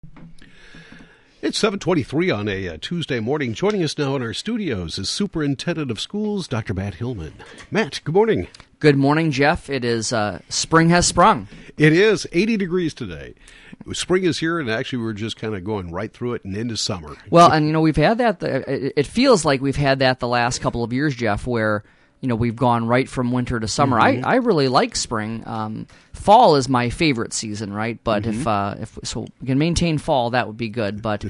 It's 7:23 on a Tuesday morning. Joining us now in our studios is Superintendent of Schools, Dr. Matt Hillman. Matt, good morning. Good morning, Jeff. It is spring has sprung. It is 80 degrees today. Spring is here, and actually we're just kind of going right through it and into summer. Well, and we've had that. It feels like we've had that the last couple of years, Jeff, where we've gone right from winter to summer. Mm-hmm. I really like spring. Fall is my favorite season, right? But if we can maintain fall, that would be good. But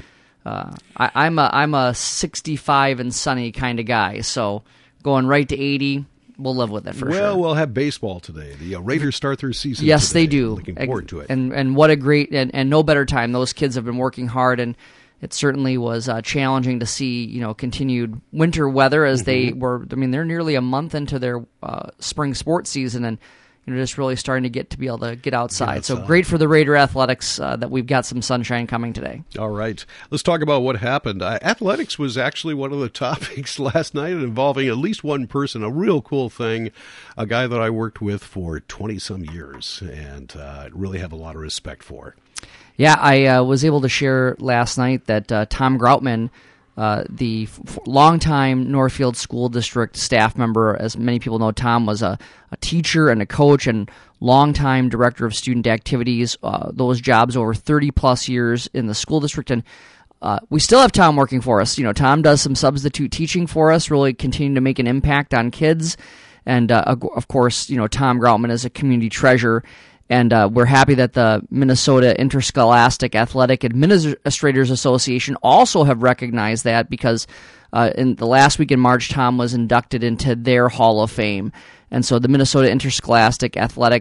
I'm a 65 and sunny kind of guy, so going right to 80. We'll live with it for sure. Well, we'll have baseball today. The Raiders start their season Yes, today. They do. Looking forward to it. And what a great, and no better time. Those kids have been working hard, and it certainly was challenging to see, continued winter weather as they were. I mean, they're nearly a month into their spring sports season, and just really starting to get to be able to get outside. So great for the Raider athletics that we've got some sunshine coming today. All right. Let's talk about what happened. Athletics was actually one of the topics last night involving at least one person, a real cool thing, a guy that I worked with for 20-some years and really have a lot of respect for. Yeah, I was able to share last night that Tom Groutman, the longtime Northfield School District staff member, as many people know, Tom was a teacher and a coach and longtime director of student activities, those jobs over 30-plus years in the school district. And we still have Tom working for us. Tom does some substitute teaching for us, really continuing to make an impact on kids. And, of course, Tom Groutman is a community treasure. And we're happy that the Minnesota Interscholastic Athletic Administrators Association also have recognized that because in the last week in March, Tom was inducted into their Hall of Fame. And so the Minnesota Interscholastic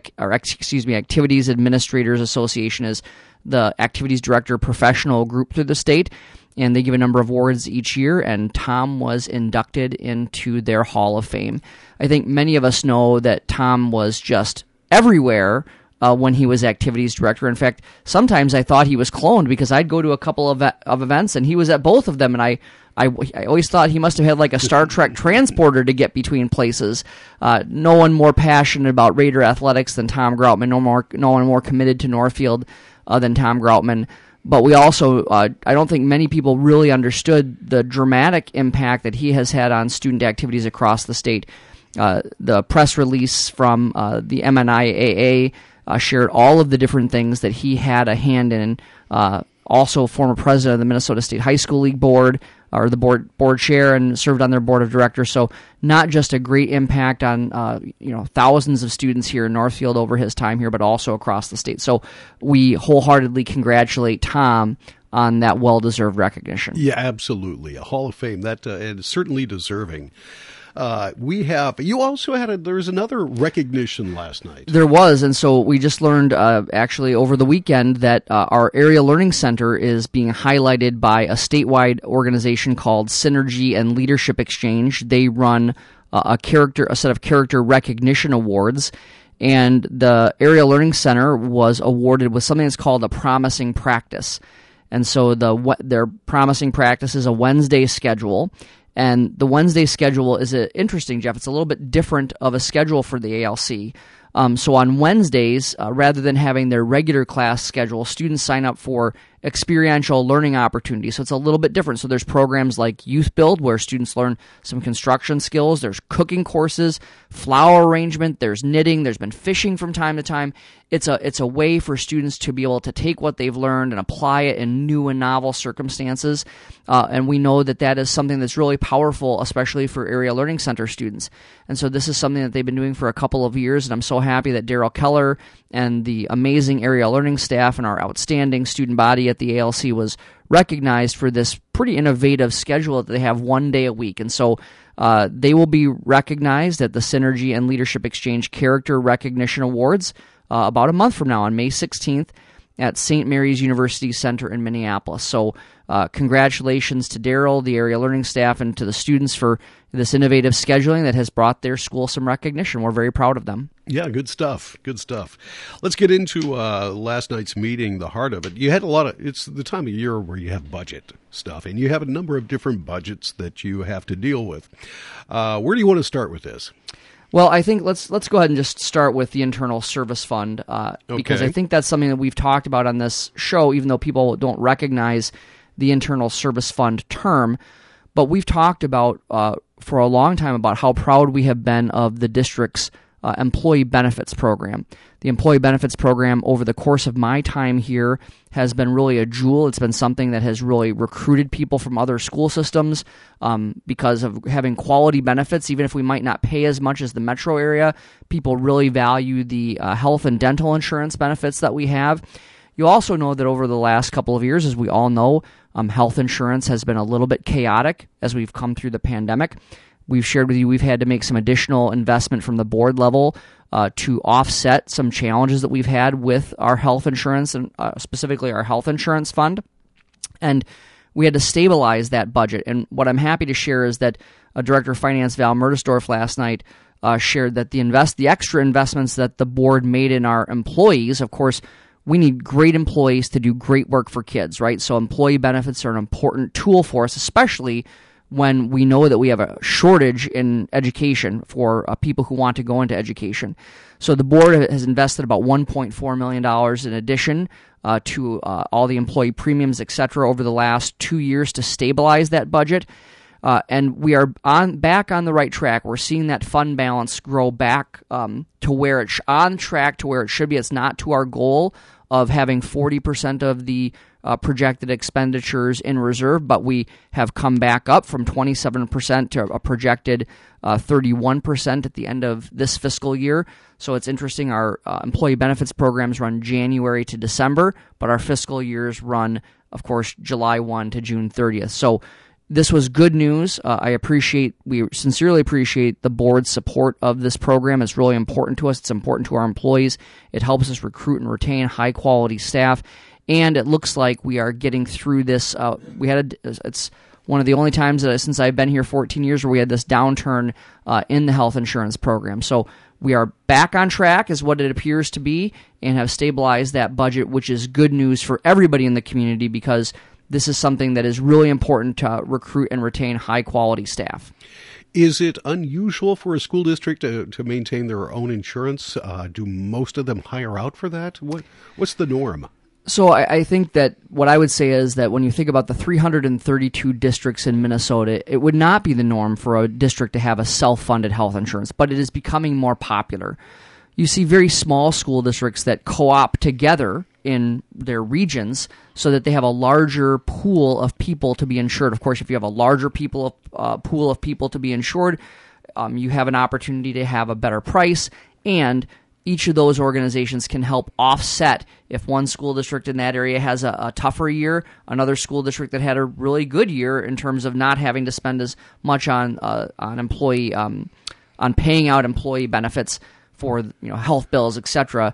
Activities Administrators Association is the activities director professional group through the state, and they give a number of awards each year, and Tom was inducted into their Hall of Fame. I think many of us know that Tom was just everywhere when he was activities director. In fact, sometimes I thought he was cloned because I'd go to a couple of events and he was at both of them, and I always thought he must have had like a Star Trek transporter to get between places. No one more passionate about Raider athletics than Tom Groutman. No one more committed to Northfield than Tom Groutman. But we also, I don't think many people really understood the dramatic impact that he has had on student activities across the state. The press release from the MNIAA shared all of the different things that he had a hand in. Also, former president of the Minnesota State High School League Board, or the board chair, and served on their board of directors. So not just a great impact on thousands of students here in Northfield over his time here, but also across the state. So we wholeheartedly congratulate Tom on that well-deserved recognition. Yeah, absolutely. A Hall of Fame, that and certainly deserving. You also there was another recognition last night. There was, and so we just learned actually over the weekend that our Area Learning Center is being highlighted by a statewide organization called Synergy and Leadership Exchange. They run a set of character recognition awards, and the Area Learning Center was awarded with something that's called a promising practice. And so their promising practice is a Wednesday schedule. And the Wednesday schedule is interesting, Jeff. It's a little bit different of a schedule for the ALC. So on Wednesdays, rather than having their regular class schedule, students sign up for experiential learning opportunities. So it's a little bit different. So there's programs like Youth Build, where students learn some construction skills. There's cooking courses, flower arrangement. There's knitting. There's been fishing from time to time. It's a way for students to be able to take what they've learned and apply it in new and novel circumstances. And we know that is something that's really powerful, especially for Area Learning Center students. And so this is something that they've been doing for a couple of years, and I'm so happy that Daryl Keller and the amazing Area Learning staff and our outstanding student body at the ALC was recognized for this pretty innovative schedule that they have one day a week. And so they will be recognized at the Synergy and Leadership Exchange Character Recognition Awards about a month from now on May 16th at St. Mary's University Center in Minneapolis. So congratulations to Daryl, the Area Learning staff, and to the students for this innovative scheduling that has brought their school some recognition. We're very proud of them. Yeah, good stuff. Good stuff. Let's get into last night's meeting, the heart of it. You had it's the time of year where you have budget stuff, and you have a number of different budgets that you have to deal with. Where do you want to start with this? Well, I think let's go ahead and just start with the internal service fund because I think that's something that we've talked about on this show, even though people don't recognize the internal service fund term. But we've talked about for a long time about how proud we have been of the district's employee benefits program. The employee benefits program over the course of my time here has been really a jewel. It's been something that has really recruited people from other school systems because of having quality benefits. Even if we might not pay as much as the metro area, people really value the health and dental insurance benefits that we have. You also know that over the last couple of years, as we all know, health insurance has been a little bit chaotic as we've come through the pandemic. We've shared with you we've had to make some additional investment from the board level to offset some challenges that we've had with our health insurance and specifically our health insurance fund. And we had to stabilize that budget. And what I'm happy to share is that Director of Finance Val Murdersdorf last night shared that the extra investments that the board made in our employees, of course, we need great employees to do great work for kids, right? So employee benefits are an important tool for us, especially when we know that we have a shortage in education for people who want to go into education. So the board has invested about $1.4 million in addition to all the employee premiums, et cetera, over the last 2 years to stabilize that budget. And we are back on the right track. We're seeing that fund balance grow back to where it's on track to where it should be. It's not to our goal of having 40% of the projected expenditures in reserve, but we have come back up from 27% to a projected 31% at the end of this fiscal year. So it's interesting. Our employee benefits programs run January to December, but our fiscal years run, of course, July 1 to June 30th. So this was good news. We sincerely appreciate the board's support of this program. It's really important to us. It's important to our employees. It helps us recruit and retain high-quality staff. And it looks like we are getting through this. It's one of the only times since I've been here 14 years where we had this downturn in the health insurance program. So we are back on track, is what it appears to be, and have stabilized that budget, which is good news for everybody in the community because this is something that is really important to recruit and retain high-quality staff. Is it unusual for a school district to maintain their own insurance? Do most of them hire out for that? What's the norm? So I think that what I would say is that when you think about the 332 districts in Minnesota, it would not be the norm for a district to have a self-funded health insurance, but it is becoming more popular. You see very small school districts that co-op together in their regions so that they have a larger pool of people to be insured. Of course, if you have a larger pool of people to be insured, you have an opportunity to have a better price, and each of those organizations can help offset if one school district in that area has a tougher year, another school district that had a really good year in terms of not having to spend as much on employee on paying out employee benefits for health bills, etc.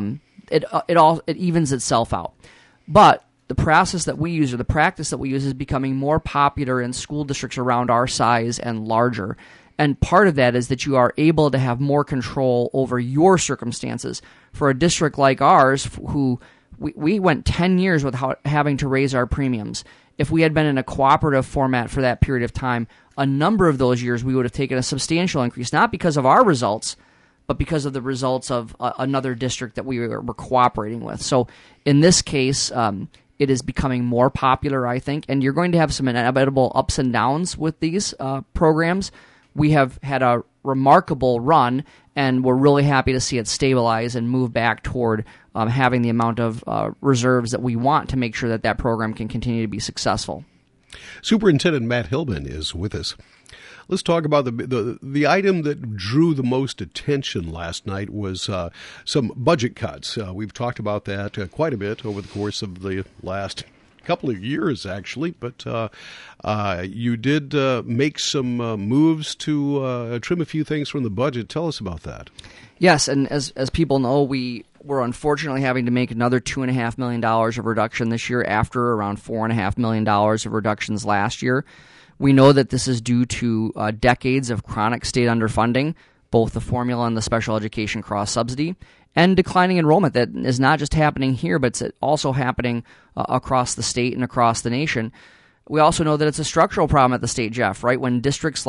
It evens itself out. But the process that we use, or the practice that we use, is becoming more popular in school districts around our size and larger. And part of that is that you are able to have more control over your circumstances. For a district like ours, who we went 10 years without having to raise our premiums. If we had been in a cooperative format for that period of time, a number of those years we would have taken a substantial increase, not because of our results, but because of the results of another district that we were cooperating with. So in this case, it is becoming more popular, I think, and you're going to have some inevitable ups and downs with these programs. We have had a remarkable run, and we're really happy to see it stabilize and move back toward having the amount of reserves that we want to make sure that program can continue to be successful. Superintendent Matt Hillman is with us. Let's talk about the item that drew the most attention last night was some budget cuts. We've talked about that quite a bit over the course of the last couple of years, actually, but you did make some moves to trim a few things from the budget. Tell us about that. Yes, and as people know, we're unfortunately having to make another $2.5 million of reduction this year after around $4.5 million of reductions last year. We know that this is due to decades of chronic state underfunding, both the formula and the special education cross-subsidy, and declining enrollment that is not just happening here, but it's also happening across the state and across the nation. We also know that it's a structural problem at the state, Jeff, right? When districts like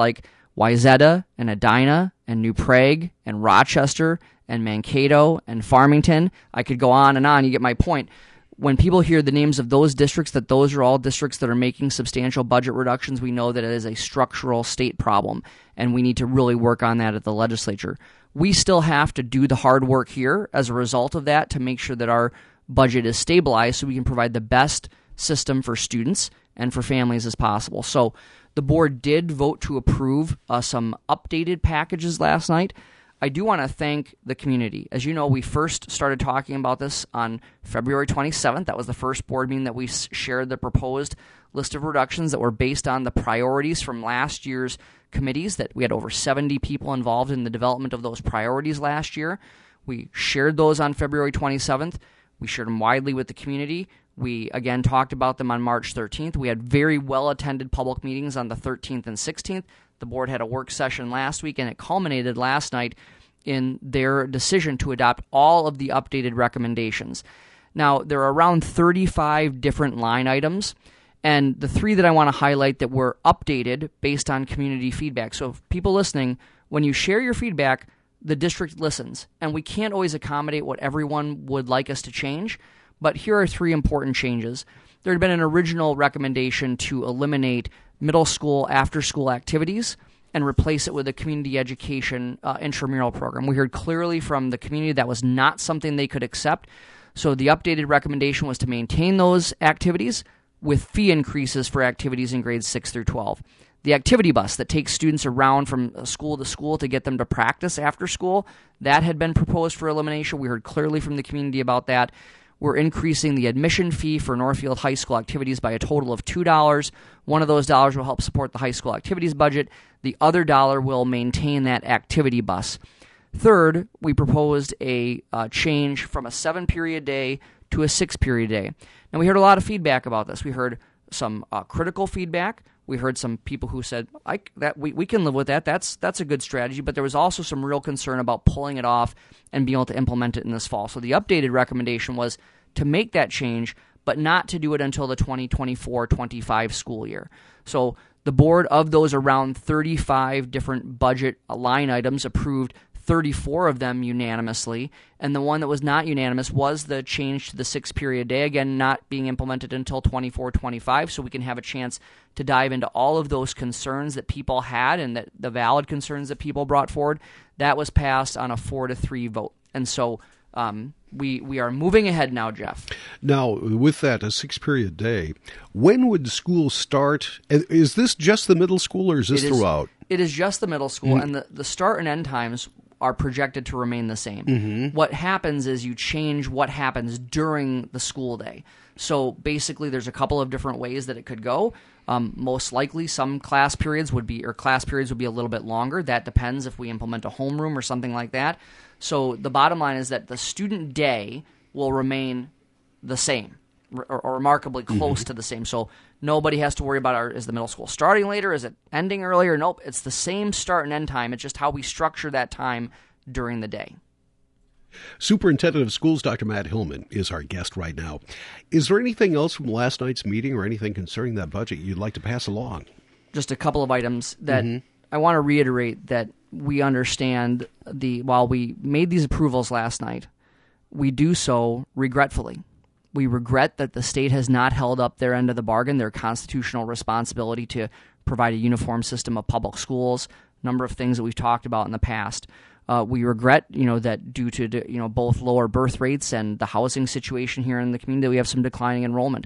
Wayzata and Edina and New Prague and Rochester and Mankato and Farmington. I could go on and on. You get my point. When people hear the names of those districts, that those are all districts that are making substantial budget reductions, we know that it is a structural state problem, and we need to really work on that at the legislature. We still have to do the hard work here as a result of that to make sure that our budget is stabilized so we can provide the best system for students and for families as possible. So the board did vote to approve some updated packages last night. I do want to thank the community. As you know, we first started talking about this on February 27th. That was the first board meeting that we shared the proposed list of reductions that were based on the priorities from last year's committees, that we had over 70 people involved in the development of those priorities last year. We shared those on February 27th. We shared them widely with the community. We, again, talked about them on March 13th. We had very well-attended public meetings on the 13th and 16th. The board had a work session last week, and it culminated last night in their decision to adopt all of the updated recommendations. Now, there are around 35 different line items, and the three that I want to highlight that were updated based on community feedback. So if people listening, when you share your feedback, the district listens, and we can't always accommodate what everyone would like us to change, but here are three important changes. There had been an original recommendation to eliminate middle school after-school activities and replace it with a community education intramural program. We heard clearly from the community that was not something they could accept, so the updated recommendation was to maintain those activities with fee increases for activities in grades 6 through 12. The activity bus that takes students around from school to school to get them to practice after school, that had been proposed for elimination. We heard clearly from the community about that. We're increasing the admission fee for Northfield High School activities by a total of $2. One of those dollars will help support the high school activities budget. The other dollar will maintain that activity bus. Third, we proposed a change from a 7-period day to a 6-period day. Now, we heard a lot of feedback about this. We heard some critical feedback. We heard some people who said, we can live with that. That's a good strategy. But there was also some real concern about pulling it off and being able to implement it in this fall. So the updated recommendation was to make that change, but not to do it until the 2024-25 school year. So the board, of those around 35 different budget line items, approved 34 of them unanimously, and the one that was not unanimous was the change to the 6-period day, again, not being implemented until 24-25, so we can have a chance to dive into all of those concerns that people had and that the valid concerns that people brought forward. That was passed on a 4-3 vote. And so we are moving ahead now, Jeff. Now, with that, a 6-period day, when would school start? Is this just the middle school, or is this throughout? It is just the middle school, and the start and end times are projected to remain the same. Mm-hmm. What happens is you change what happens during the school day. So basically there's a couple of different ways that it could go. Most likely some class periods would be a little bit longer. That depends if we implement a homeroom or something like that. So the bottom line is that the student day will remain the same, or remarkably close to the same. So nobody has to worry about, is the middle school starting later? Is it ending earlier? Nope. It's the same start and end time. It's just how we structure that time during the day. Superintendent of Schools, Dr. Matt Hillman, is our guest right now. Is there anything else from last night's meeting or anything concerning that budget you'd like to pass along? Just a couple of items that I want to reiterate, that we understand while we made these approvals last night, we do so regretfully. We regret that the state has not held up their end of the bargain, their constitutional responsibility to provide a uniform system of public schools, a number of things that we've talked about in the past. We regret, that due to, both lower birth rates and the housing situation here in the community, we have some declining enrollment.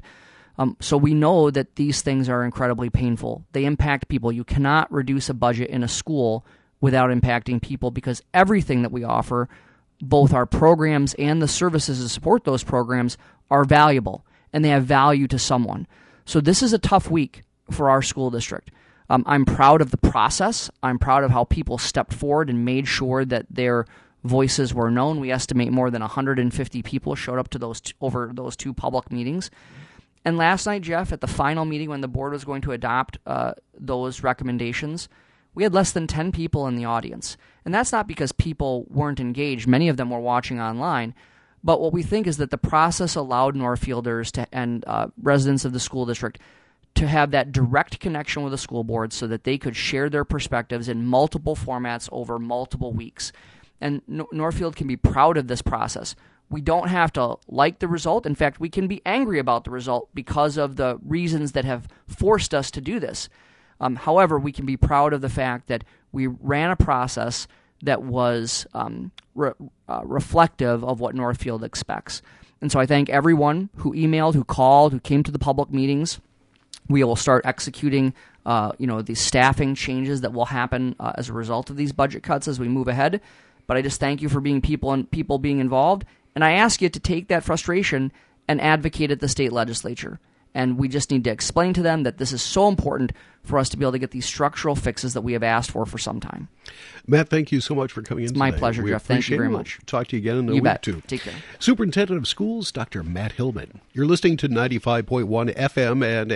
So we know that these things are incredibly painful. They impact people. You cannot reduce a budget in a school without impacting people, because everything that we offer, both our programs and the services to support those programs, are valuable, and they have value to someone. So this is a tough week for our school district. I'm proud of the process. I'm proud of how people stepped forward and made sure that their voices were known. We estimate more than 150 people showed up to over those two public meetings. And last night, Jeff, at the final meeting when the board was going to adopt those recommendations, we had less than 10 people in the audience. And that's not because people weren't engaged. Many of them were watching online. But what we think is that the process allowed Northfielders and residents of the school district to have that direct connection with the school board so that they could share their perspectives in multiple formats over multiple weeks. And Northfield can be proud of this process. We don't have to like the result. In fact, we can be angry about the result because of the reasons that have forced us to do this. However, we can be proud of the fact that we ran a process that was reflective of what Northfield expects. And so I thank everyone who emailed, who called, who came to the public meetings. We will start executing the staffing changes that will happen as a result of these budget cuts as we move ahead. But I just thank you for being people being involved. And I ask you to take that frustration and advocate at the state legislature. And we just need to explain to them that this is so important for us to be able to get these structural fixes that we have asked for some time. Matt, thank you so much for coming in today. My pleasure, Jeff. Thank you very much. We'll talk to you again in a week, too. Take care. Superintendent of Schools, Dr. Matt Hillman. You're listening to 95.1 FM and